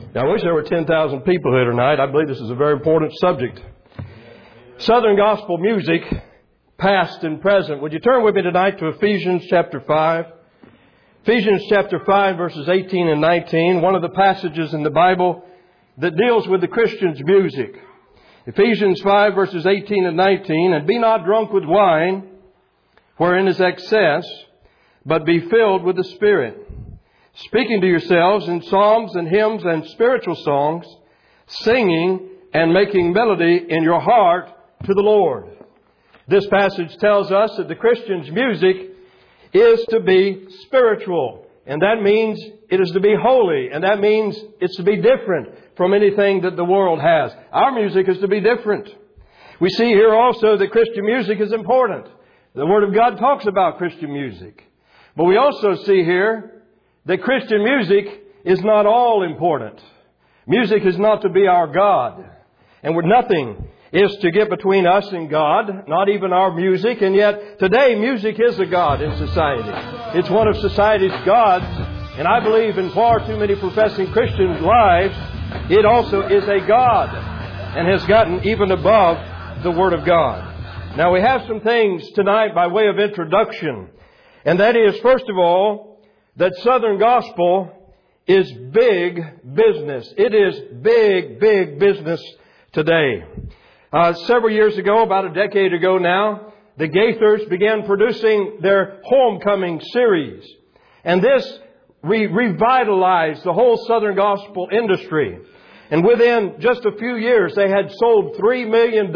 Now, I wish there were 10,000 people here tonight. I believe this is a very important subject. Southern gospel music, past and present. Would you turn with me tonight to Ephesians chapter 5? Ephesians chapter 5, verses 18 and 19. One of the passages in the Bible that deals with the Christian's music. Ephesians 5, verses 18 and 19. And be not drunk with wine, wherein is excess, but be filled with the Spirit, speaking to yourselves in psalms and hymns and spiritual songs, singing and making melody in your heart to the Lord. This passage tells us that the Christian's music is to be spiritual. And that means it is to be holy. And that means it's to be different from anything that the world has. Our music is to be different. We see here also that Christian music is important. The Word of God talks about Christian music. But we also see here that Christian music is not all important. Music is not to be our God. And nothing is to get between us and God, not even our music. And yet today music is a God in society. It's one of society's gods. And I believe in far too many professing Christians' lives, it also is a God and has gotten even above the Word of God. Now we have some things tonight by way of introduction. And that is, first of all, that Southern gospel is big business. It is big, big business today. Several years ago, about a decade ago now, the Gaithers began producing their Homecoming series. And this revitalized the whole Southern gospel industry. And within just a few years, they had sold $3 million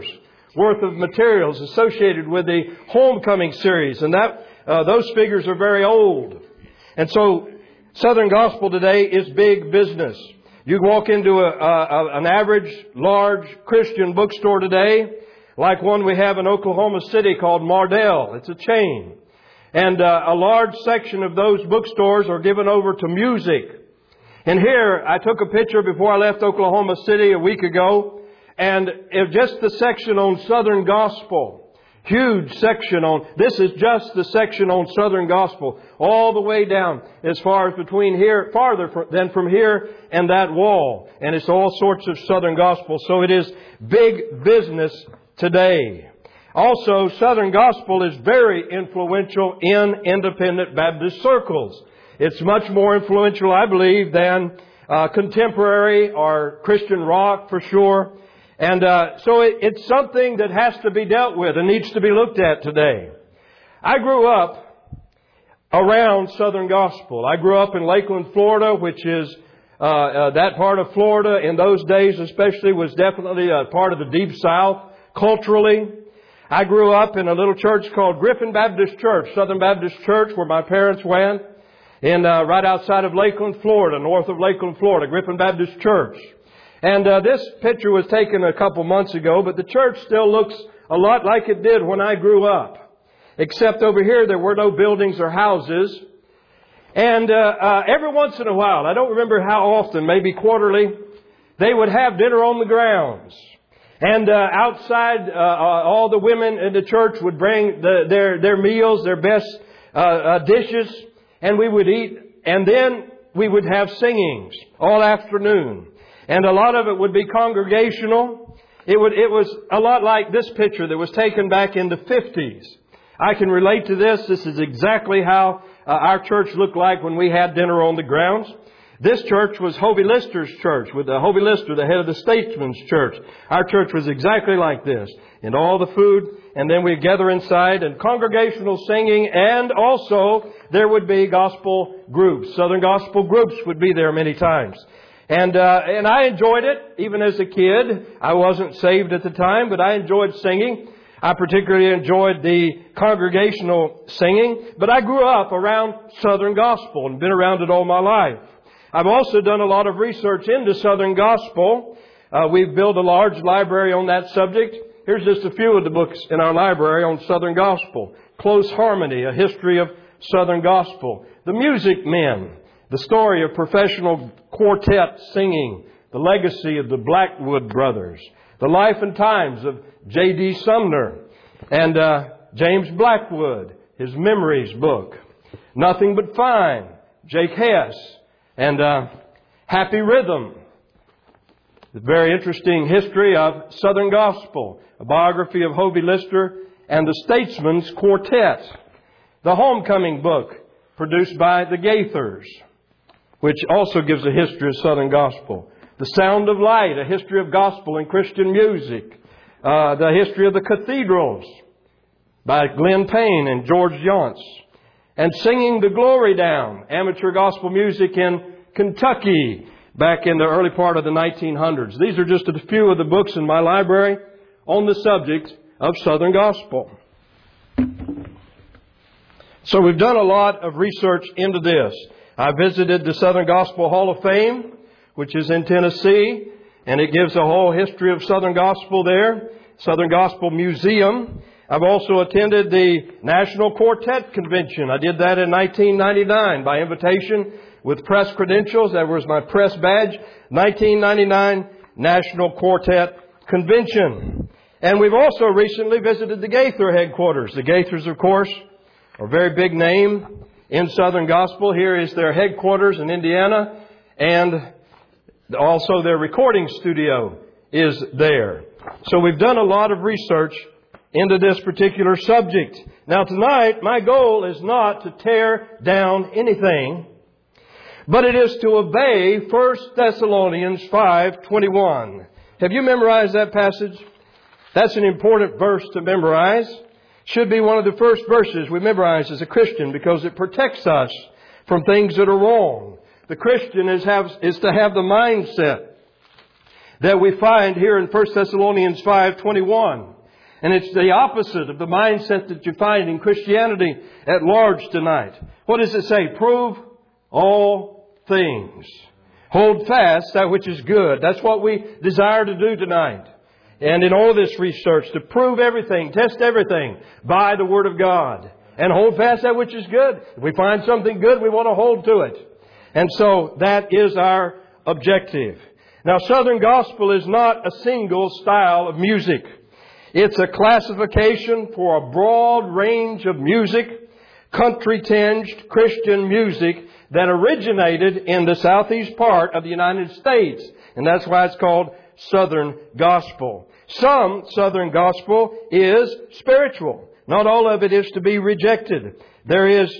worth of materials associated with the Homecoming series. And those figures are very old. And so Southern gospel today is big business. You can walk into an average, large Christian bookstore today, like one we have in Oklahoma City called Mardel. It's a chain. And a large section of those bookstores are given over to music. And here, I took a picture before I left Oklahoma City a week ago, and just the section on Southern gospel. Huge section on, this is just the section on Southern gospel, all the way down as far as between here, farther than from here and that wall. And it's all sorts of Southern gospel. So it is big business today. Also, Southern gospel is very influential in independent Baptist circles. It's much more influential, I believe, than contemporary or Christian rock for sure. And so it's something that has to be dealt with and needs to be looked at today. I grew up around Southern gospel. I grew up in Lakeland, Florida, which is that part of Florida in those days especially was definitely a part of the Deep South culturally. I grew up in a little church called Griffin Baptist Church, Southern Baptist Church, where my parents went, in right outside of Lakeland, Florida, north of Lakeland, Florida, Griffin Baptist Church. And this picture was taken a couple months ago, but the church still looks a lot like it did when I grew up. Except over here there were no buildings or houses. And every once in a while, I don't remember how often, maybe quarterly, they would have dinner on the grounds. And outside, all the women in the church would bring their meals, their best dishes, and we would eat. And then we would have singings all afternoon. And a lot of it would be congregational. It was a lot like this picture that was taken back in the 50s. I can relate to this. This is exactly how our church looked like when we had dinner on the grounds. This church was Hovey Lister's church, with Hovey Lister, the head of the Statesman's church. Our church was exactly like this. And all the food, and then we'd gather inside, and congregational singing, and also there would be gospel groups. Southern gospel groups would be there many times. And I enjoyed it, even as a kid. I wasn't saved at the time, but I enjoyed singing. I particularly enjoyed the congregational singing. But I grew up around Southern gospel and been around it all my life. I've also done a lot of research into Southern gospel. We've built a large library on that subject. Here's just a few of the books in our library on Southern gospel. Close Harmony, A History of Southern Gospel. The Music Men, the story of professional quartet singing, the legacy of the Blackwood Brothers, the life and times of J.D. Sumner and James Blackwood, his memories book, Nothing But Fine, Jake Hess, and Happy Rhythm, the very interesting history of Southern Gospel, a biography of Hovey Lister, and the Statesman's Quartet, the Homecoming book produced by the Gaithers, which also gives a history of Southern Gospel. The Sound of Light, a history of gospel and Christian music. The history of the Cathedrals by Glenn Payne and George Younce. And Singing the Glory Down, amateur gospel music in Kentucky back in the early part of the 1900s. These are just a few of the books in my library on the subject of Southern Gospel. So we've done a lot of research into this. I visited the Southern Gospel Hall of Fame, which is in Tennessee, and it gives a whole history of Southern Gospel there. Southern Gospel Museum. I've also attended the National Quartet Convention. I did that in 1999 by invitation with press credentials. That was my press badge. 1999 National Quartet Convention. And we've also recently visited the Gaither headquarters. The Gaithers, of course, are a very big name in Southern Gospel. Here is their headquarters in Indiana, and also their recording studio is there. So we've done a lot of research into this particular subject. Now tonight, my goal is not to tear down anything, but it is to obey 1 Thessalonians 5:21. Have you memorized that passage? That's an important verse to memorize. Should be one of the first verses we memorize as a Christian because it protects us from things that are wrong. The Christian is to have the mindset that we find here in 1 Thessalonians 5:21. And it's the opposite of the mindset that you find in Christianity at large tonight. What does it say? Prove all things. Hold fast that which is good. That's what we desire to do tonight. And in all this research, to prove everything, test everything by the Word of God. And hold fast that which is good. If we find something good, we want to hold to it. And so that is our objective. Now, Southern Gospel is not a single style of music. It's a classification for a broad range of music, country-tinged Christian music that originated in the southeast part of the United States. And that's why it's called Southern Gospel. Some Southern Gospel is spiritual. Not all of it is to be rejected. There is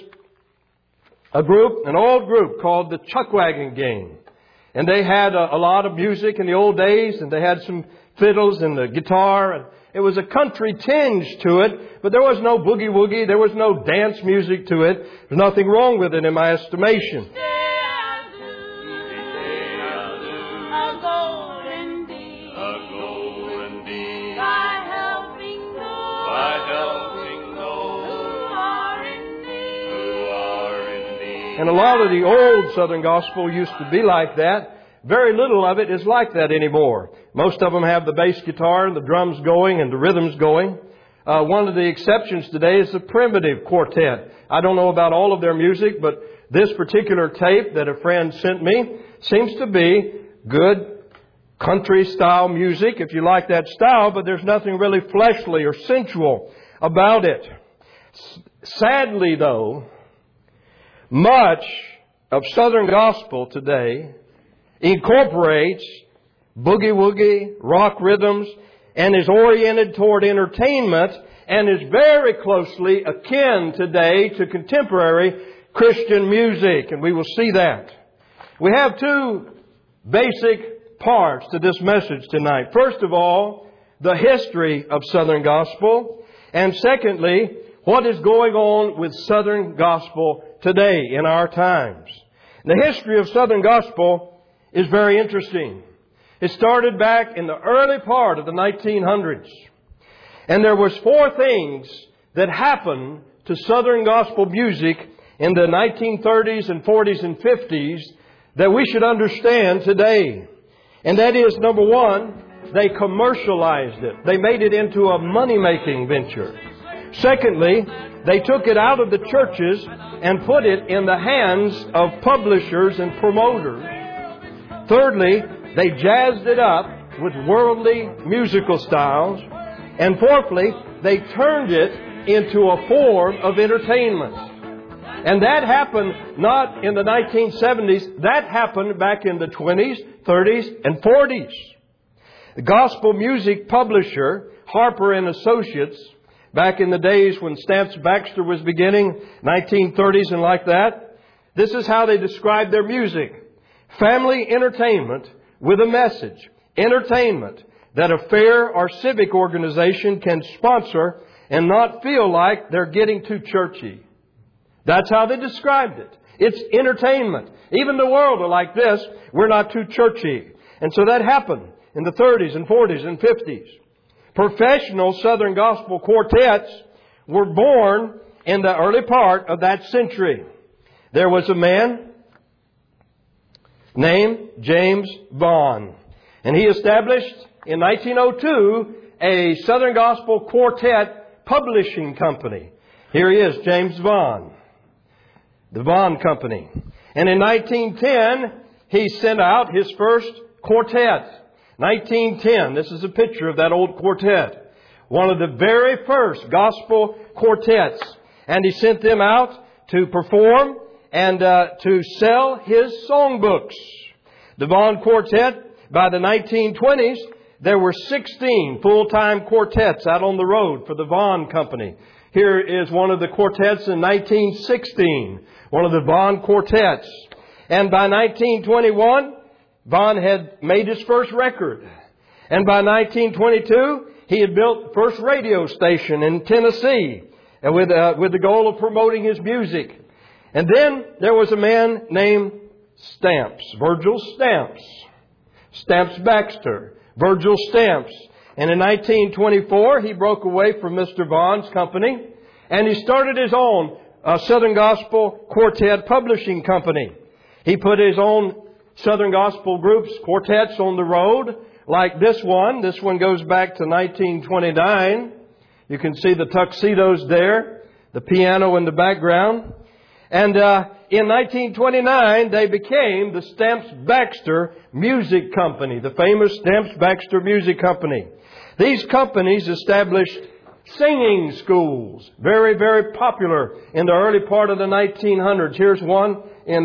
an old group called the Chuckwagon Gang. And they had a lot of music in the old days, and they had some fiddles and the guitar. And it was a country tinge to it, but there was no boogie-woogie. There was no dance music to it. There's nothing wrong with it in my estimation. And a lot of the old Southern Gospel used to be like that. Very little of it is like that anymore. Most of them have the bass guitar and the drums going and the rhythms going. One of the exceptions today is the Primitive Quartet. I don't know about all of their music, but this particular tape that a friend sent me seems to be good country-style music, if you like that style, but there's nothing really fleshly or sensual about it. Sadly, though, much of Southern Gospel today incorporates boogie-woogie, rock rhythms, and is oriented toward entertainment and is very closely akin today to contemporary Christian music. And we will see that. We have two basic parts to this message tonight. First of all, the history of Southern Gospel. And secondly, what is going on with Southern Gospel today in our times. The history of Southern Gospel is very interesting. It started back in the early part of the 1900s. And there was four things that happened to Southern Gospel music in the 1930s and 40s and 50s that we should understand today. And that is, number one, they commercialized it. They made it into a money-making venture. Secondly, they took it out of the churches and put it in the hands of publishers and promoters. Thirdly, they jazzed it up with worldly musical styles. And fourthly, they turned it into a form of entertainment. And that happened not in the 1970s. That happened back in the 20s, 30s, and 40s. The gospel music publisher, Harper and Associates, back in the days when Stamps Baxter was beginning, 1930s and like that, this is how they described their music. Family entertainment with a message. Entertainment that a fair or civic organization can sponsor and not feel like they're getting too churchy. That's how they described it. It's entertainment. Even the world are like this. We're not too churchy. And so that happened in the 30s and 40s and 50s. Professional Southern Gospel quartets were born in the early part of that century. There was a man named James Vaughn. And he established in 1902 a Southern Gospel Quartet publishing company. Here he is, James Vaughn. The Vaughn Company. And in 1910, he sent out his first quartet. 1910, this is a picture of that old quartet. One of the very first gospel quartets. And he sent them out to perform and to sell his songbooks. The Vaughn Quartet, by the 1920s, there were 16 full-time quartets out on the road for the Vaughn Company. Here is one of the quartets in 1916, one of the Vaughn quartets. And by 1921, Vaughn had made his first record. And by 1922, he had built the first radio station in Tennessee with the goal of promoting his music. And then there was a man named Stamps, Virgil Stamps. Stamps Baxter, Virgil Stamps. And in 1924, he broke away from Mr. Vaughn's company and he started his own Southern Gospel Quartet Publishing Company. He put his own Southern Gospel groups, quartets on the road, like this one. This one goes back to 1929. You can see the tuxedos there, the piano in the background. And in 1929, they became the Stamps Baxter Music Company, the famous Stamps Baxter Music Company. These companies established singing schools, very, very popular in the early part of the 1900s. Here's one in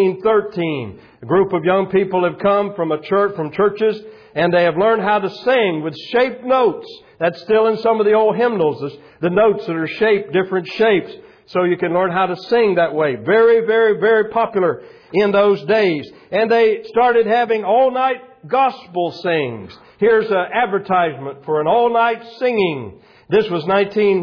1913. A group of young people have come from churches, and they have learned how to sing with shaped notes. That's still in some of the old hymnals, the notes that are shaped, different shapes. So you can learn how to sing that way. Very, very, very popular in those days. And they started having all-night gospel sings. Here's an advertisement for an all-night singing. This was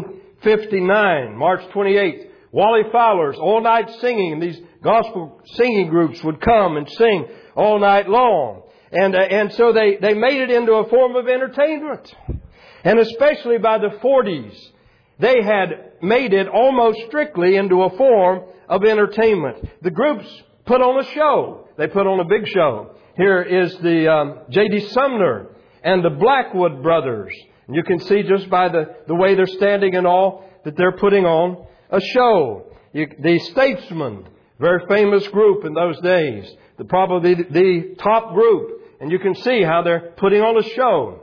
1959, March 28th. Wally Fowler's all-night singing. These gospel singing groups would come and sing all night long. And so they made it into a form of entertainment. And especially by the 40s, they had made it almost strictly into a form of entertainment. The groups put on a show. They put on a big show. Here is the J.D. Sumner and the Blackwood Brothers. And you can see just by the way they're standing and all that they're putting on a show. The Statesmen, very famous group in those days. Probably the top group. And you can see how they're putting on a show.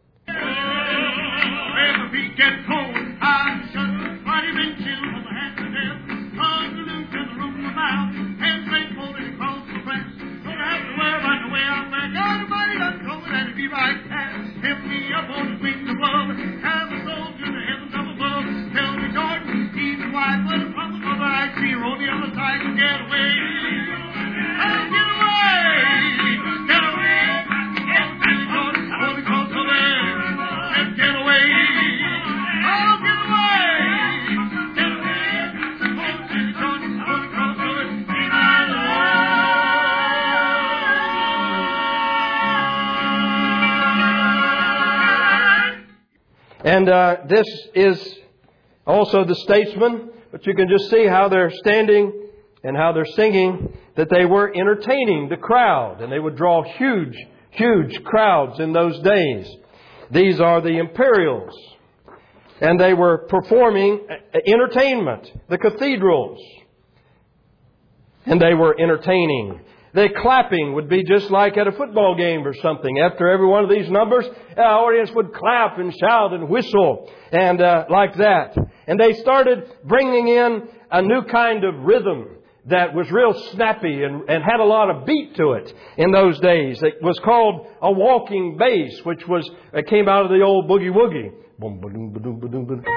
And this is also the Statesmen, but you can just see how they're standing and how they're singing, that they were entertaining the crowd. And they would draw huge, huge crowds in those days. These are the Imperials. And they were performing entertainment, the Cathedrals. And they were entertaining. The clapping would be just like at a football game or something. After every one of these numbers, the audience would clap and shout and whistle and like that. And they started bringing in a new kind of rhythm that was real snappy and had a lot of beat to it in those days. It was called a walking bass, which came out of the old boogie woogie. Boom, ba-doom, ba-doom, ba-doom, ba-doom.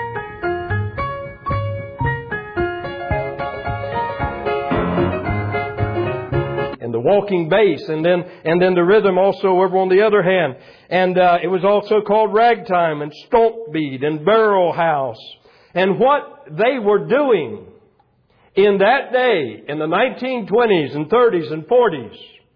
And the walking bass, and then the rhythm also over on the other hand. And it was also called ragtime and stomp beat and barrel house. And what they were doing in that day, in the 1920s and 30s and 40s,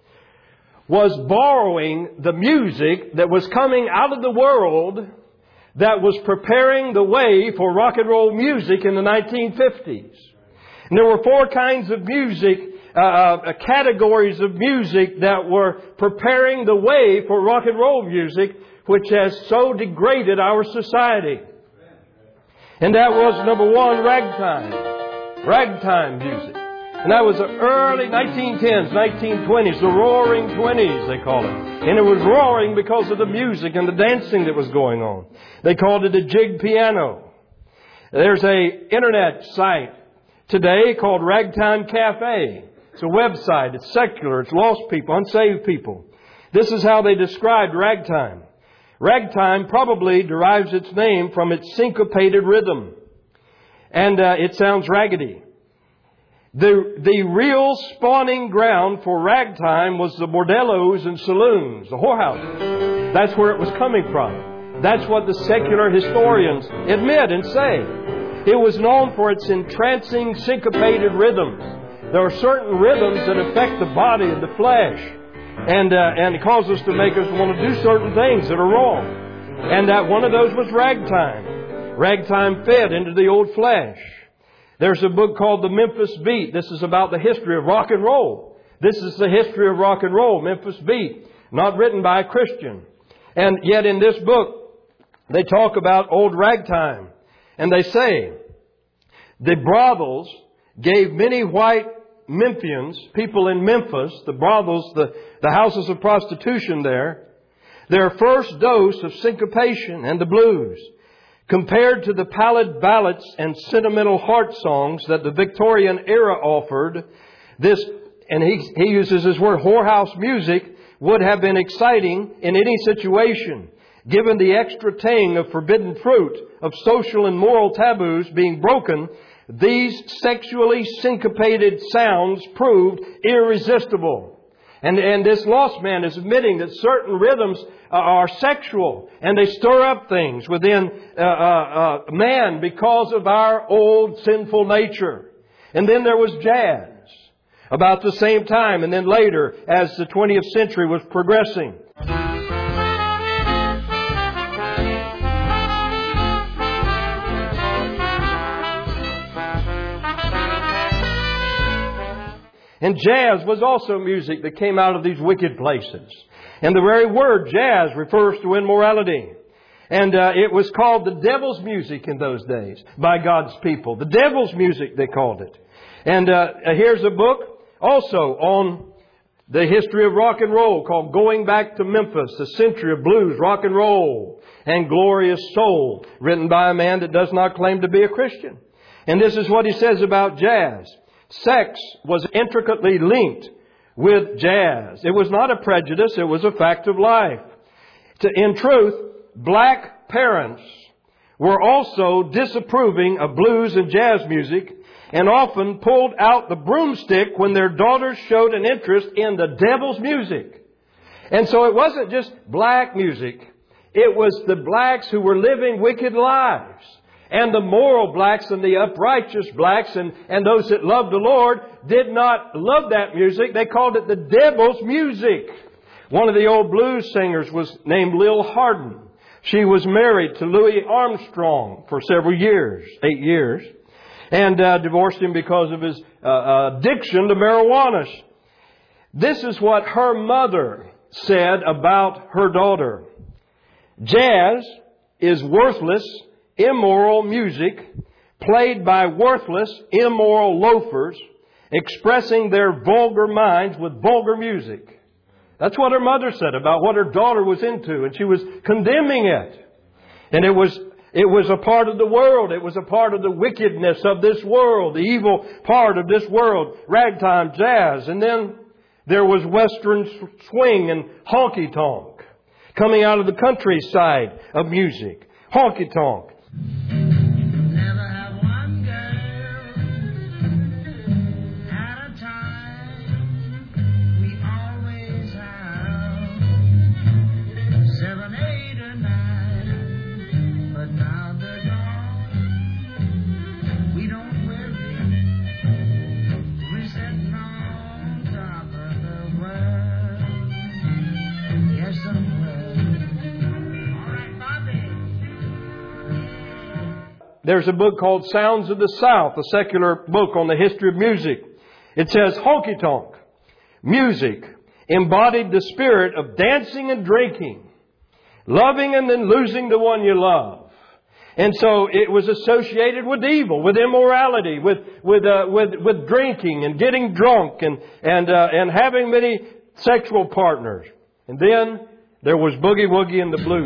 was borrowing the music that was coming out of the world that was preparing the way for rock and roll music in the 1950s. And there were four kinds of music, categories of music that were preparing the way for rock and roll music, which has so degraded our society. And that was, number one, ragtime music. And that was the early 1910s, 1920s, the roaring 20s, they call it. And it was roaring because of the music and the dancing that was going on. They called it a jig piano. There's a internet site today called Ragtime Cafe. It's a website. It's secular. It's lost people, unsaved people. This is how they described ragtime. Ragtime probably derives its name from its syncopated rhythm. And it sounds raggedy. The real spawning ground for ragtime was the bordellos and saloons, the whorehouses. That's where it was coming from. That's what the secular historians admit and say. It was known for its entrancing syncopated rhythms. There are certain rhythms that affect the body and the flesh. And it causes us to make us want to do certain things that are wrong. And that one of those was ragtime. Ragtime fed into the old flesh. There's a book called The Memphis Beat. This is about the history of rock and roll. This is the history of rock and roll, Memphis Beat. Not written by a Christian. And yet in this book, they talk about old ragtime. And they say, the brothels gave many white Memphians, people in Memphis, the brothels, the houses of prostitution there, their first dose of syncopation and the blues. Compared to the pallid ballads and sentimental heart songs that the Victorian era offered, this, and he uses his word, whorehouse music, would have been exciting in any situation, given the extra tang of forbidden fruit, of social and moral taboos being broken. These sexually syncopated sounds proved irresistible. And this lost man is admitting that certain rhythms are sexual and they stir up things within man because of our old sinful nature. And then there was jazz about the same time, and then later as the 20th century was progressing. And jazz was also music that came out of these wicked places. And the very word jazz refers to immorality. And it was called the devil's music in those days by God's people. The devil's music, they called it. And here's a book also on the history of rock and roll called Going Back to Memphis, A Century of Blues, Rock and Roll, and Glorious Soul, written by a man that does not claim to be a Christian. And this is what he says about jazz. Sex was intricately linked with jazz. It was not a prejudice, it was a fact of life. In truth, black parents were also disapproving of blues and jazz music and often pulled out the broomstick when their daughters showed an interest in the devil's music. And so it wasn't just black music. It was the blacks who were living wicked lives. And the moral blacks and the uprighteous blacks and those that loved the Lord did not love that music. They called it the devil's music. One of the old blues singers was named Lil Hardin. She was married to Louis Armstrong for several years, 8 years, and divorced him because of his addiction to marijuana. This is what her mother said about her daughter. Jazz is worthless, immoral music played by worthless, immoral loafers expressing their vulgar minds with vulgar music. That's what her mother said about what her daughter was into, and she was condemning it. And it was It was a part of the world. It was a part of the wickedness of this world, the evil part of this world. Ragtime, jazz, and then there was Western swing and honky-tonk coming out of the countryside of music. Honky-tonk. Never have one girl at a time. We always have 7, 8, or 9. But now they're gone. We don't worry. We're sitting on top of the world. Yes, I'm all right, Bobby. There's a book called Sounds of the South, a secular book on the history of music. It says honky-tonk music embodied the spirit of dancing and drinking, loving and then losing the one you love. And so it was associated with evil, with immorality, with drinking and getting drunk and having many sexual partners. And then there was boogie woogie and the blues.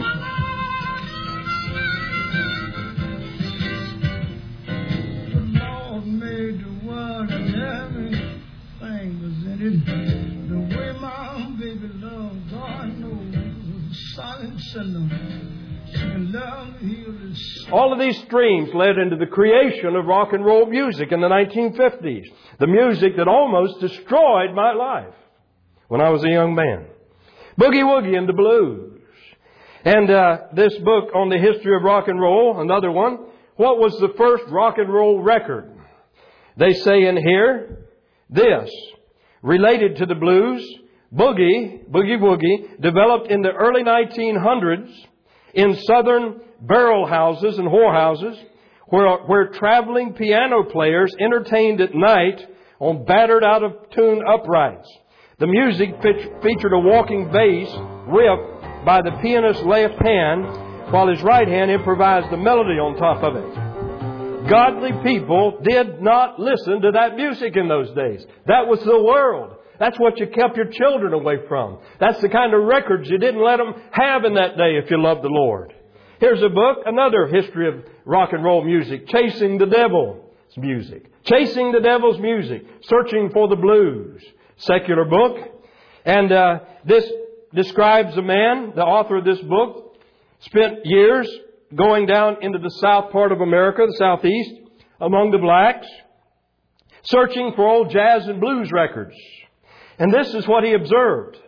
All of these streams led into the creation of rock and roll music in the 1950s. The music that almost destroyed my life when I was a young man. Boogie woogie and the blues. And this book on the history of rock and roll, another one. What was the first rock and roll record? They say in here, this, related to the blues, boogie woogie, developed in the early 1900s in southern barrel houses and whorehouses where traveling piano players entertained at night on battered out of tune uprights. The music featured a walking bass riff by the pianist's left hand while his right hand improvised the melody on top of it. Godly people did not listen to that music in those days. That was the world. That's what you kept your children away from. That's the kind of records you didn't let them have in that day if you loved the Lord. Here's a book, another history of rock and roll music. Chasing the Devil's Music. Chasing the Devil's Music. Searching for the Blues. Secular book. And this describes a man, the author of this book, spent years going down into the south part of America, the southeast, among the blacks, searching for old jazz and blues records. And this is what he observed.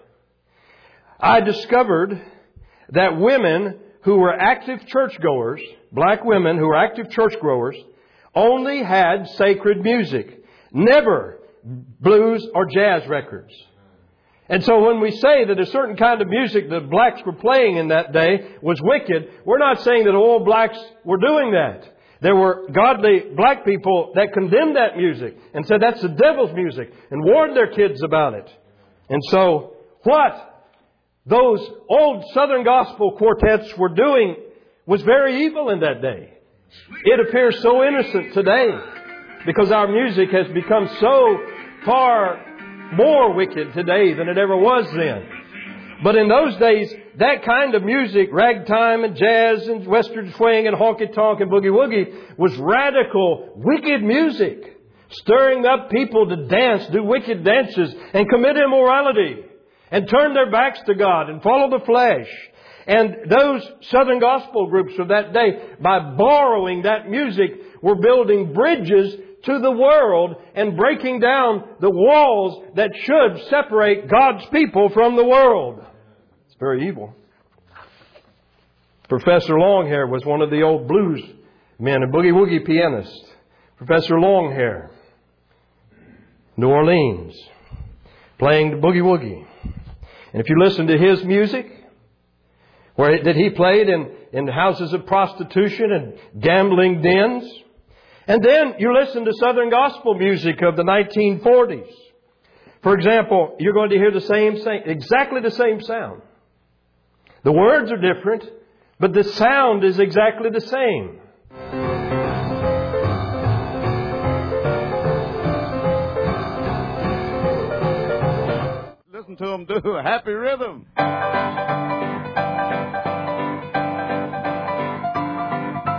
I discovered that women who were active churchgoers, black women who were active churchgoers, only had sacred music, never blues or jazz records. And so when we say that a certain kind of music that blacks were playing in that day was wicked, we're not saying that all blacks were doing that. There were godly black people that condemned that music and said that's the devil's music and warned their kids about it. And so what those old Southern gospel quartets were doing was very evil in that day. It appears so innocent today because our music has become so far more wicked today than it ever was then. But in those days, that kind of music, ragtime and jazz and western swing and honky-tonk and boogie-woogie, was radical, wicked music, stirring up people to dance, do wicked dances, and commit immorality, and turn their backs to God and follow the flesh. And those Southern gospel groups of that day, by borrowing that music, were building bridges to the world and breaking down the walls that should separate God's people from the world. It's very evil. Professor Longhair was one of the old blues men, a boogie-woogie pianist. Professor Longhair, New Orleans, playing the boogie-woogie. And if you listen to his music, that he played in houses of prostitution and gambling dens, and then you listen to Southern gospel music of the 1940s. For example, you're going to hear exactly the same sound. The words are different, but the sound is exactly the same. Listen to them do a happy rhythm.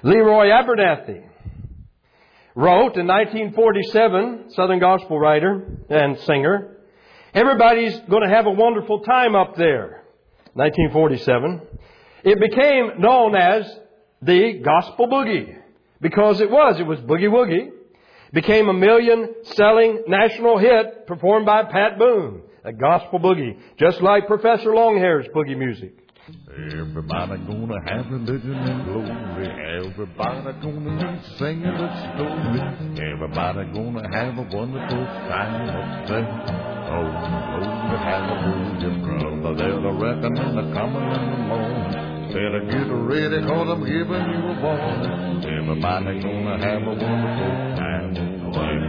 Leroy Abernathy wrote in 1947, Southern gospel writer and singer, "Everybody's going to have a wonderful time up there." 1947. It became known as the Gospel Boogie because it was Boogie Woogie. Became a million-selling national hit performed by Pat Boone, a Gospel Boogie, just like Professor Longhair's boogie music. Everybody gonna have religion and glory. Everybody gonna be singing the story. Everybody gonna have a wonderful time up there. Oh, glory, hallelujah, brother. There's a reckoning a coming in the morning. Better get ready, 'cause I'm giving you a warning. Everybody gonna have a wonderful time up there.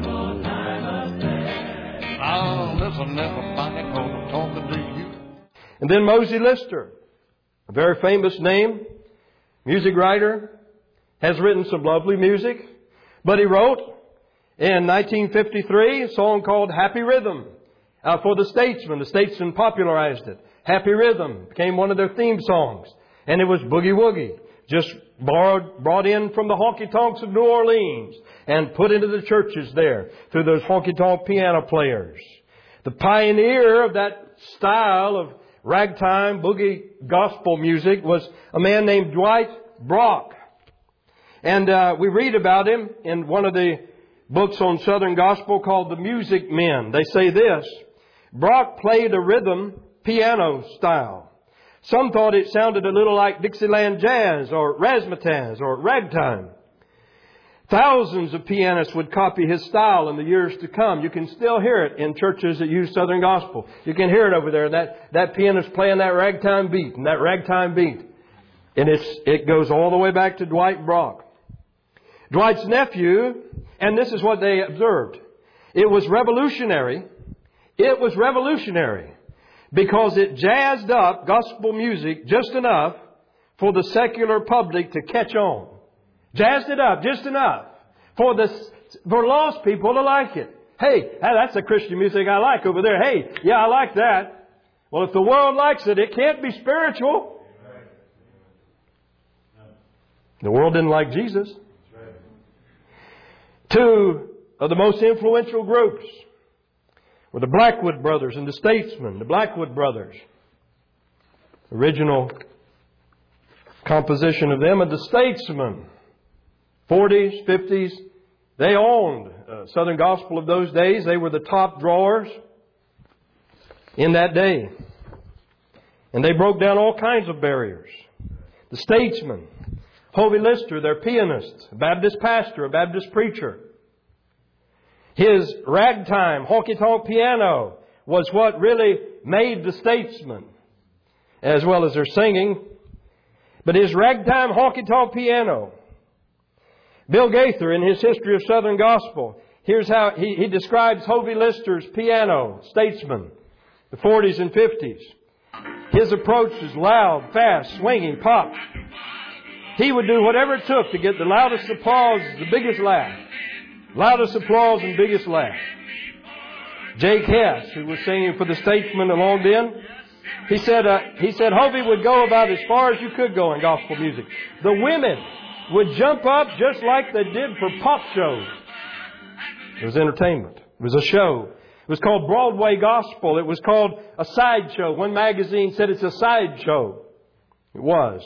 Oh, listen, everybody, 'cause I'm talking to you. And then Mosey Lister, a very famous name, music writer, has written some lovely music. But he wrote in 1953 a song called Happy Rhythm for the Statesman. The Statesman popularized it. Happy Rhythm became one of their theme songs. And it was Boogie Woogie, just brought in from the honky-tonks of New Orleans and put into the churches there through those honky-tonk piano players. The pioneer of that style of ragtime boogie gospel music was a man named Dwight Brock. And we read about him in one of the books on Southern gospel called The Music Men. They say this: Brock played a rhythm piano style. Some thought it sounded a little like Dixieland jazz or razzmatazz or ragtime. Thousands of pianists would copy his style in the years to come. You can still hear it in churches that use Southern gospel. You can hear it over there. That pianist playing that ragtime beat and that ragtime beat. And it goes all the way back to Dwight Brock. Dwight's nephew, and this is what they observed. It was revolutionary. It was revolutionary because it jazzed up gospel music just enough for the secular public to catch on. Jazzed it up just enough for lost people to like it. Hey, that's the Christian music I like over there. Hey, yeah, I like that. Well, if the world likes it, it can't be spiritual. The world didn't like Jesus. Two of the most influential groups were the Blackwood Brothers and the Statesmen. The Blackwood Brothers. Original composition of them and the Statesmen. 40s, 50s. They owned Southern gospel of those days. They were the top drawers in that day. And they broke down all kinds of barriers. The Statesmen. Hovey Lister, their pianist, a Baptist pastor, a Baptist preacher. His ragtime, honky-tonk piano was what really made the Statesmen, as well as their singing. But his ragtime, honky-tonk piano. Bill Gaither, in his History of Southern Gospel, here's how he describes Hovey Lister's piano, Statesman, the 40s and 50s. His approach is loud, fast, swinging, pop. He would do whatever it took to get the loudest applause, the biggest laugh. Loudest applause and biggest laugh. Jake Hess, who was singing for the Statesman along then, he said Hovey would go about as far as you could go in gospel music. The women would jump up just like they did for pop shows. It was entertainment. It was a show. It was called Broadway Gospel. It was called a sideshow. One magazine said it's a sideshow. It was.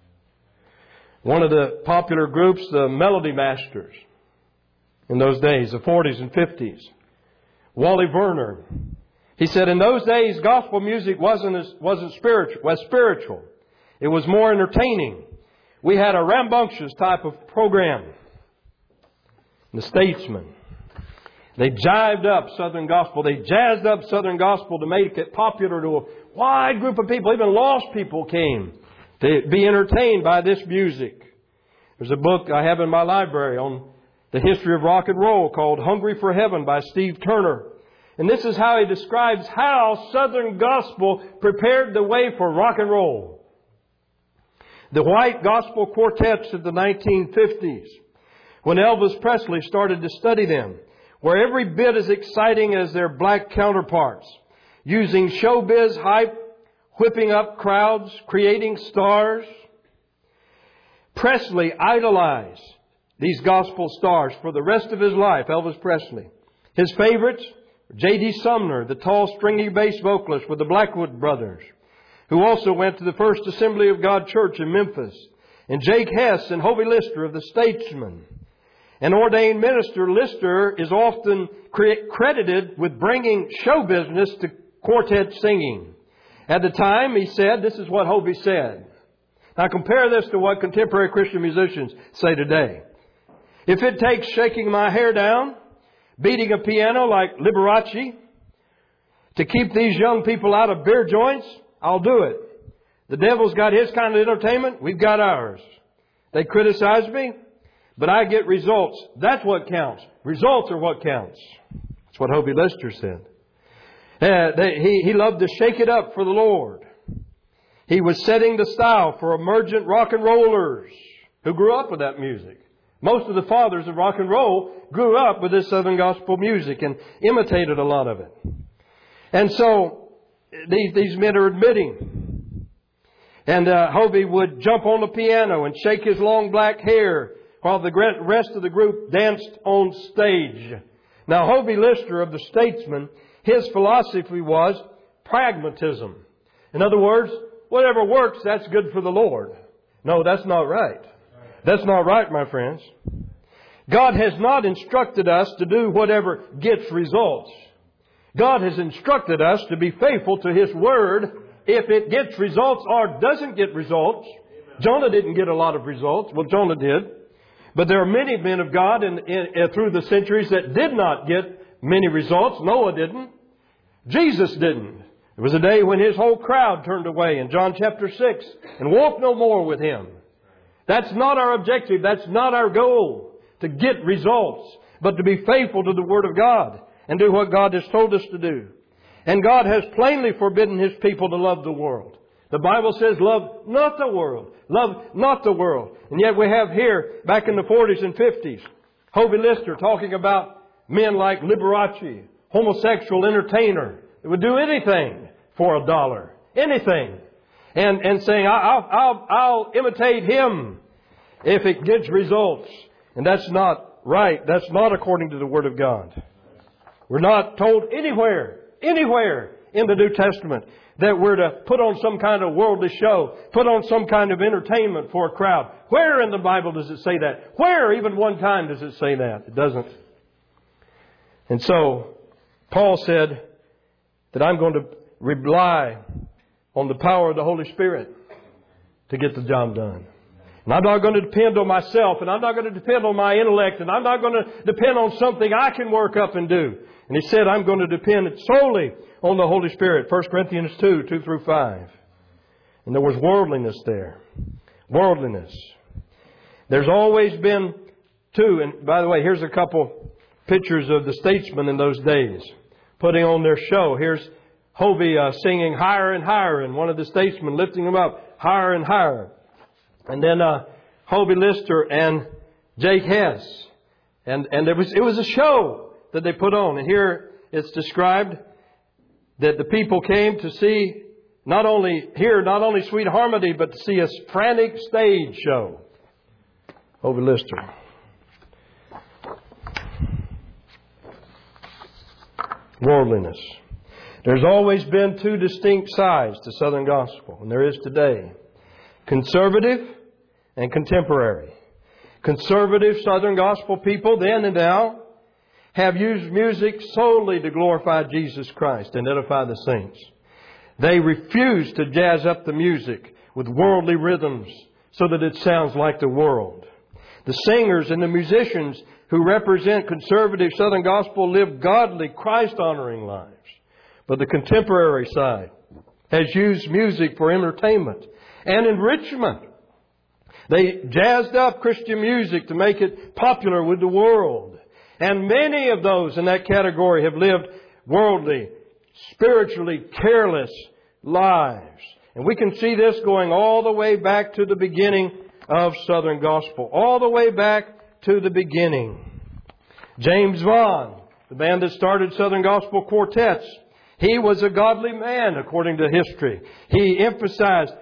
One of the popular groups, the Melody Masters, in those days, the 40s and 50s. Wally Werner. He said in those days, gospel music wasn't spiritual. It was more entertaining. We had a rambunctious type of program. The Statesmen. They jived up Southern gospel. They jazzed up Southern gospel to make it popular to a wide group of people. Even lost people came to be entertained by this music. There's a book I have in my library on the history of rock and roll called Hungry for Heaven by Steve Turner. And this is how he describes how Southern gospel prepared the way for rock and roll. The white gospel quartets of the 1950s, when Elvis Presley started to study them, were every bit as exciting as their black counterparts, using showbiz hype, whipping up crowds, creating stars. Presley idolized these gospel stars for the rest of his life, Elvis Presley. His favorites, J.D. Sumner, the tall, stringy bass vocalist with the Blackwood Brothers, who also went to the First Assembly of God Church in Memphis, and Jake Hess and Hovey Lister of the Statesmen. An ordained minister, Lister is often credited with bringing show business to quartet singing. At the time, he said, this is what Hovey said. Now compare this to what contemporary Christian musicians say today. If it takes shaking my hair down, beating a piano like Liberace, to keep these young people out of beer joints, I'll do it. The devil's got his kind of entertainment, we've got ours. They criticize me, but I get results. That's what counts. Results are what counts. That's what Hovey Lister said. He loved to shake it up for the Lord. He was setting the style for emergent rock and rollers who grew up with that music. Most of the fathers of rock and roll grew up with this Southern gospel music and imitated a lot of it. And so these men are admitting. And Hovey would jump on the piano and shake his long black hair while the rest of the group danced on stage. Now, Hovey Lister of the Statesmen, his philosophy was pragmatism. In other words, whatever works, that's good for the Lord. No, that's not right. That's not right, my friends. God has not instructed us to do whatever gets results. God has instructed us to be faithful to His Word if it gets results or doesn't get results. Jonah didn't get a lot of results. Well, Jonah did. But there are many men of God through the centuries that did not get many results. Noah didn't. Jesus didn't. There was a day when His whole crowd turned away in John chapter 6 and walked no more with Him. That's not our objective. That's not our goal, to get results, but to be faithful to the Word of God and do what God has told us to do. And God has plainly forbidden His people to love the world. The Bible says, love not the world. Love not the world. And yet we have here, back in the 40s and 50s, Hovey Lister talking about men like Liberace, homosexual entertainer, that would do anything for $1. Anything. And saying, I'll imitate him if it gets results. And that's not right. That's not according to the Word of God. We're not told anywhere in the New Testament that we're to put on some kind of worldly show, put on some kind of entertainment for a crowd. Where in the Bible does it say that? Where, even one time, does it say that? It doesn't. And so, Paul said that I'm going to rely on the power of the Holy Spirit to get the job done. And I'm not going to depend on myself, and I'm not going to depend on my intellect, and I'm not going to depend on something I can work up and do. And he said, I'm going to depend solely on the Holy Spirit. 1 Corinthians 2 through 5. And there was worldliness there. Worldliness. There's always been two. And by the way, here's a couple pictures of the statesmen in those days putting on their show. Here's Hovey singing Higher and Higher, and one of the statesmen lifting him up higher and higher. And then Hovey Lister and Jake Hess. And it was a show that they put on. And here it's described that the people came to see not only Sweet Harmony, but to see a frantic stage show. Hovey Lister. Worldliness. There's always been two distinct sides to Southern Gospel, and there is today. Conservative and contemporary. Conservative Southern Gospel people then and now have used music solely to glorify Jesus Christ and edify the saints. They refuse to jazz up the music with worldly rhythms so that it sounds like the world. The singers and the musicians who represent conservative Southern Gospel live godly, Christ-honoring lives. But the contemporary side has used music for entertainment and enrichment. They jazzed up Christian music to make it popular with the world. And many of those in that category have lived worldly, spiritually careless lives. And we can see this going all the way back to the beginning of Southern Gospel. All the way back to the beginning. James Vaughn, the band that started Southern Gospel quartets, he was a godly man according to history. He emphasized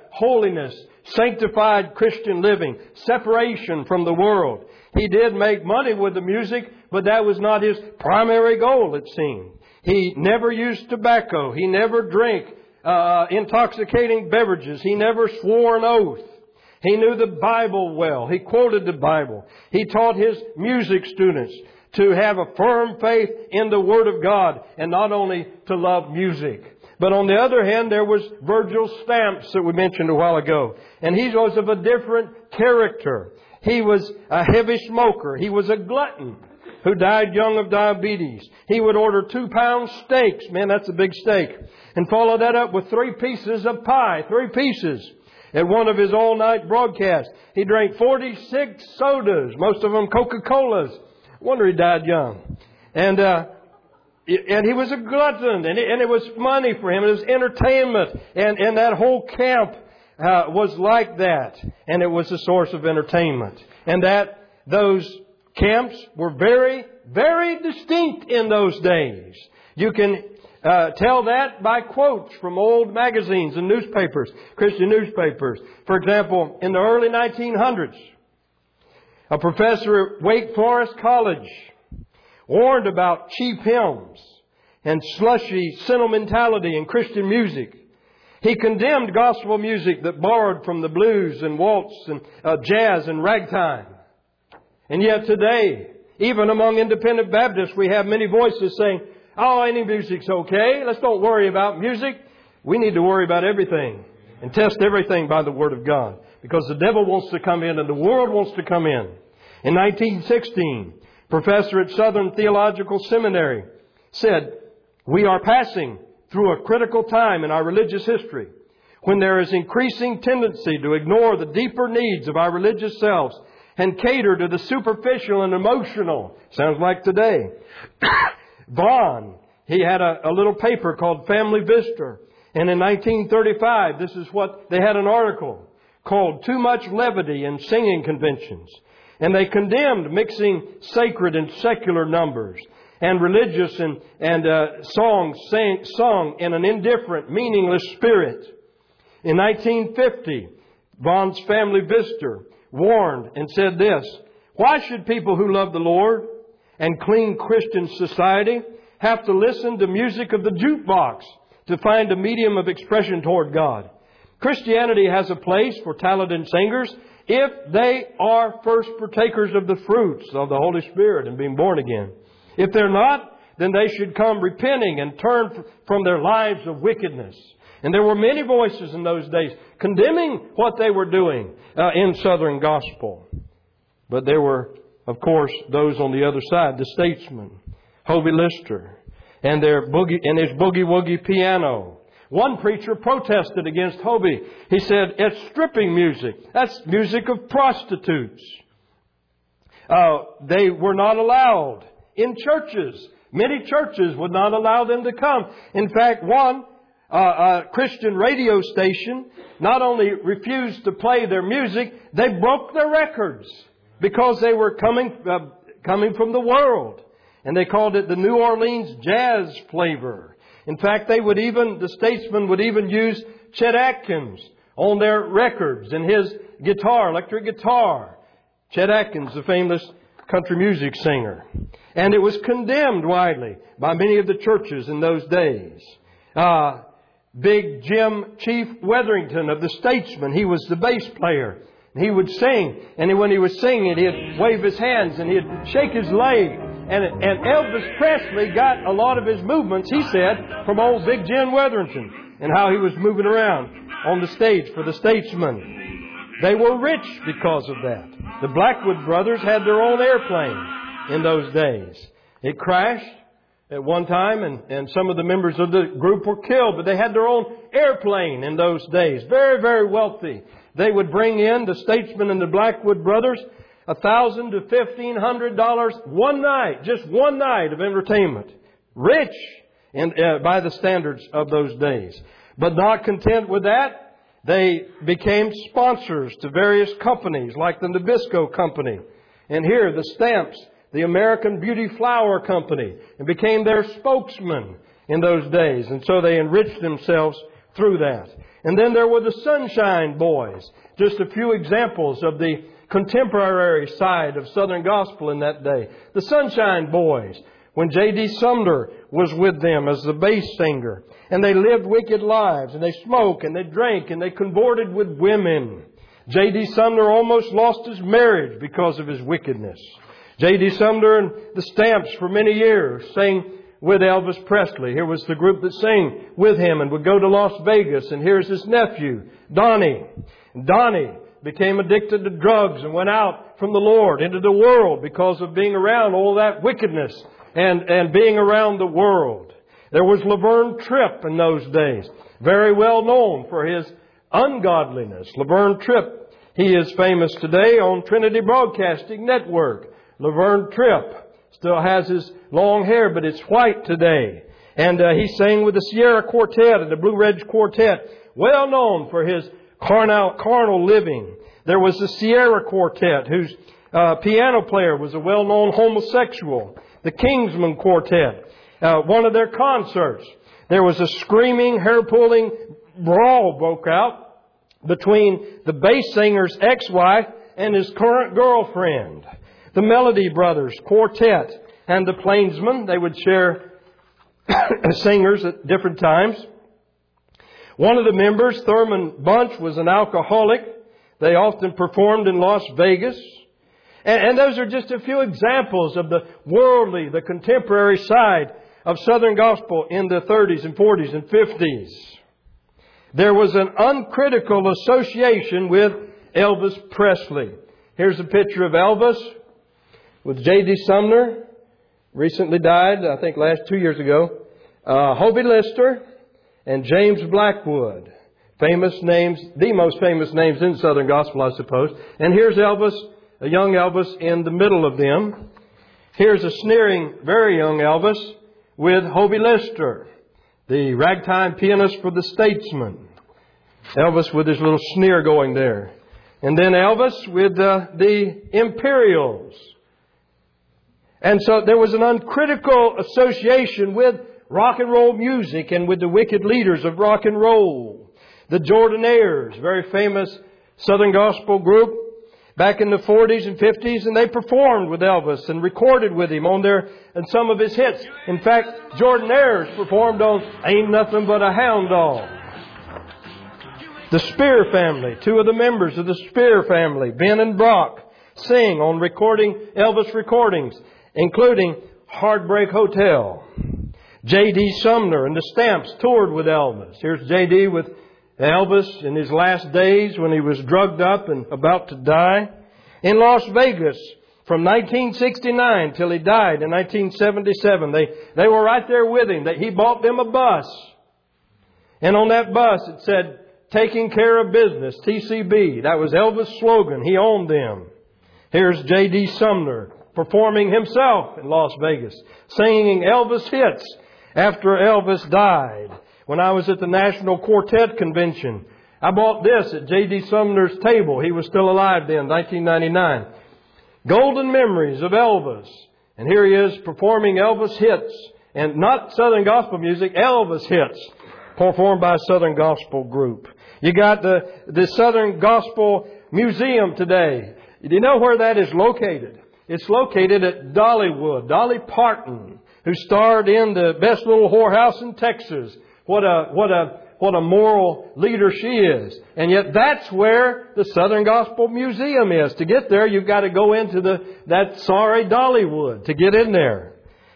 holiness, sanctified Christian living, separation from the world. He did make money with the music, but that was not his primary goal, it seemed. He never used tobacco. He never drank intoxicating beverages. He never swore an oath. He knew the Bible well. He quoted the Bible. He taught his music students to have a firm faith in the Word of God and not only to love music. But on the other hand, there was Virgil Stamps that we mentioned a while ago. And he was of a different character. He was a heavy smoker. He was a glutton who died young of diabetes. He would order 2-pound steaks. Man, that's a big steak. And follow that up with 3 pieces of pie. 3 pieces. At one of his all-night broadcasts, he drank 46 sodas, most of them Coca-Colas. Wonder he died young. And he was a glutton, and it was money for him. It was entertainment, and that whole camp was like that, and it was a source of entertainment. And that those camps were very, very distinct in those days. You can tell that by quotes from old magazines and newspapers, Christian newspapers. For example, in the early 1900s, a professor at Wake Forest College warned about cheap hymns and slushy sentimentality in Christian music. He condemned gospel music that borrowed from the blues and waltz and jazz and ragtime. And yet today, even among independent Baptists, we have many voices saying, "Oh, any music's okay. Let's don't worry about music." We need to worry about everything and test everything by the Word of God, because the devil wants to come in and the world wants to come in. In 1916, a professor at Southern Theological Seminary said, "We are passing through a critical time in our religious history when there is increasing tendency to ignore the deeper needs of our religious selves and cater to the superficial and emotional." Sounds like today. Vaughn, he had a little paper called Family Visitor. And in 1935, this is what they had, an article called "Too Much Levity in Singing Conventions." And they condemned mixing sacred and secular numbers and religious and songs sung in an indifferent, meaningless spirit. In 1950, Vaughn's Family Visitor warned and said this: "Why should people who love the Lord and clean Christian society have to listen to music of the jukebox to find a medium of expression toward God? Christianity has a place for talented singers if they are first partakers of the fruits of the Holy Spirit and being born again. If they're not, then they should come repenting and turn from their lives of wickedness." And there were many voices in those days condemning what they were doing in Southern gospel. But there were, of course, those on the other side, the statesmen, Hovey Lister, and his boogie woogie piano. One preacher protested against Hovey. He said, "It's stripping music. That's music of prostitutes." They were not allowed in churches. Many churches would not allow them to come. In fact, one Christian radio station not only refused to play their music, they broke their records because they were coming from the world. And they called it the New Orleans jazz flavor. In fact, the statesmen would even use Chet Atkins on their records and his guitar, electric guitar. Chet Atkins, the famous country music singer. And it was condemned widely by many of the churches in those days. Big Jim Chief Wetherington of the Statesmen, he was the bass player. He would sing, and when he was singing, he'd wave his hands and he'd shake his leg. And Elvis Presley got a lot of his movements, he said, from old Big Jim Wetherington and how he was moving around on the stage for the Statesmen. They were rich because of that. The Blackwood brothers had their own airplane in those days. It crashed at one time, and some of the members of the group were killed, but they had their own airplane in those days. Very, very wealthy. They would bring in, the Statesmen and the Blackwood brothers, $1,000 to $1,500 one night, just one night of entertainment. Rich by the standards of those days. But not content with that, they became sponsors to various companies like the Nabisco Company. And here, the Stamps, the American Beauty Flower Company, and became their spokesman in those days. And so they enriched themselves through that. And then there were the Sunshine Boys. Just a few examples of the contemporary side of Southern Gospel in that day. The Sunshine Boys, when J.D. Sumner was with them as the bass singer. And they lived wicked lives, and they smoked, and they drank, and they cavorted with women. J.D. Sumner almost lost his marriage because of his wickedness. J.D. Sumner and the Stamps for many years sang with Elvis Presley. Here was the group that sang with him and would go to Las Vegas. And here's his nephew, Donnie. Donnie became addicted to drugs and went out from the Lord into the world because of being around all that wickedness and being around the world. There was Laverne Tripp in those days, very well known for his ungodliness. Laverne Tripp, he is famous today on Trinity Broadcasting Network. Laverne Tripp still has his long hair, but it's white today. And he sang with the Sierra Quartet and the Blue Ridge Quartet, well known for his carnal living. There was the Sierra Quartet, whose piano player was a well-known homosexual. The Kingsman Quartet, one of their concerts, there was a screaming, hair-pulling brawl broke out between the bass singer's ex-wife and his current girlfriend. The Melody Brothers Quartet and the Plainsmen, they would share singers at different times. One of the members, Thurman Bunch, was an alcoholic. They often performed in Las Vegas. And those are just a few examples of the worldly, the contemporary side of Southern Gospel in the 30s and 40s and 50s. There was an uncritical association with Elvis Presley. Here's a picture of Elvis with J.D. Sumner, recently died, I think 2 years ago. Hobie Lister and James Blackwood. Famous names, the most famous names in Southern Gospel, I suppose. And here's Elvis, a young Elvis in the middle of them. Here's a sneering, very young Elvis with Hobie Lister, the ragtime pianist for the Statesmen. Elvis with his little sneer going there. And then Elvis with the Imperials. And so there was an uncritical association with rock and roll music and with the wicked leaders of rock and roll. The Jordanaires, very famous Southern Gospel group back in the 40s and 50s, and they performed with Elvis and recorded with him on and some of his hits. In fact, Jordanaires performed on Ain't Nothing But a Hound Dog. The Spear family, two of the members of the Spear family, Ben and Brock, sing on Elvis recordings, including Heartbreak Hotel. J.D. Sumner and the Stamps toured with Elvis. Here's J.D. with Elvis in his last days when he was drugged up and about to die. In Las Vegas from 1969 till he died in 1977. They were right there with him. He bought them a bus. And on that bus it said, "Taking Care of Business, TCB." That was Elvis' slogan. He owned them. Here's J.D. Sumner performing himself in Las Vegas, singing Elvis hits after Elvis died. When I was at the National Quartet Convention, I bought this at J.D. Sumner's table. He was still alive then, 1999. Golden Memories of Elvis. And here he is performing Elvis hits. And not Southern Gospel music, Elvis hits, performed by a Southern Gospel group. You got the Southern Gospel Museum today. Do you know where that is located? It's located at Dollywood. Dolly Parton, who starred in The Best Little Whorehouse in Texas. What a moral leader she is. And yet that's where the Southern Gospel Museum is. To get there, you've got to go into that sorry Dollywood to get in there.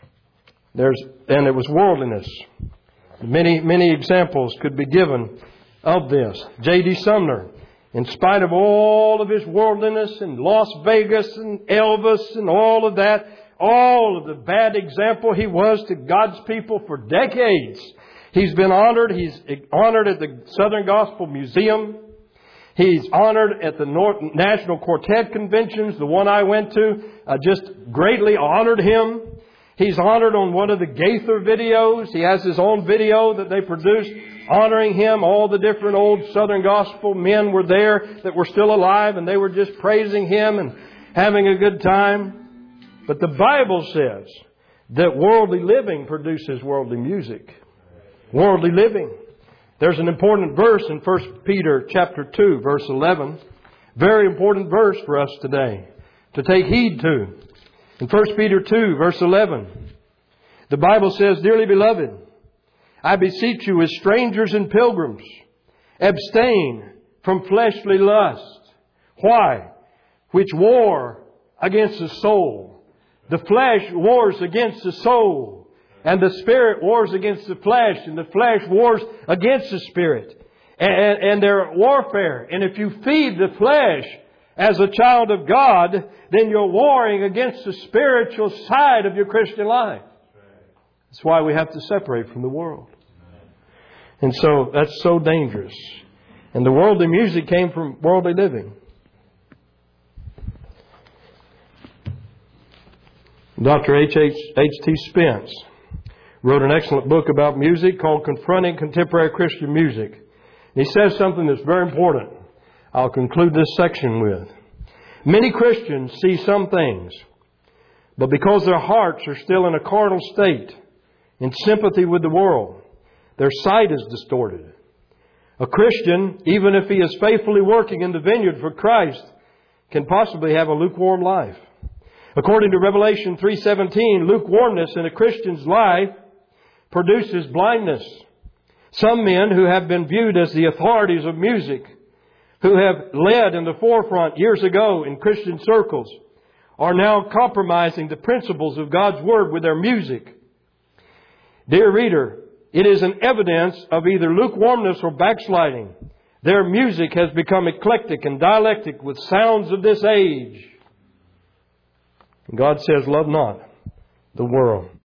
And it was worldliness. Many examples could be given of this. J.D. Sumner, in spite of all of his worldliness and Las Vegas and Elvis and all of that, all of the bad example he was to God's people for decades. He's been honored. He's honored at the Southern Gospel Museum. He's honored at the National Quartet Conventions. The one I went to just greatly honored him. He's honored on one of the Gaither videos. He has his own video that they produced honoring him. All the different old Southern Gospel men were there that were still alive, and they were just praising him and having a good time. But the Bible says that worldly living produces worldly music. Worldly living. There's an important verse in 1 Peter chapter 2, verse 11. Very important verse for us today to take heed to. In 1 Peter 2, verse 11, the Bible says, Dearly beloved, I beseech you as strangers and pilgrims, abstain from fleshly lust. Why? Which war against the soul. The flesh wars against the soul. And the Spirit wars against the flesh. And the flesh wars against the Spirit. And they're at warfare. And if you feed the flesh as a child of God, then you're warring against the spiritual side of your Christian life. That's why we have to separate from the world. And so that's so dangerous. And the worldly music came from worldly living. Dr. H.T. Spence wrote an excellent book about music called Confronting Contemporary Christian Music. He says something that's very important. I'll conclude this section with. Many Christians see some things, but because their hearts are still in a carnal state, in sympathy with the world, their sight is distorted. A Christian, even if he is faithfully working in the vineyard for Christ, can possibly have a lukewarm life. According to Revelation 3:17, lukewarmness in a Christian's life produces blindness. Some men who have been viewed as the authorities of music, who have led in the forefront years ago in Christian circles, are now compromising the principles of God's Word with their music. Dear reader, it is an evidence of either lukewarmness or backsliding. Their music has become eclectic and dialectic with sounds of this age. God says, love not the world.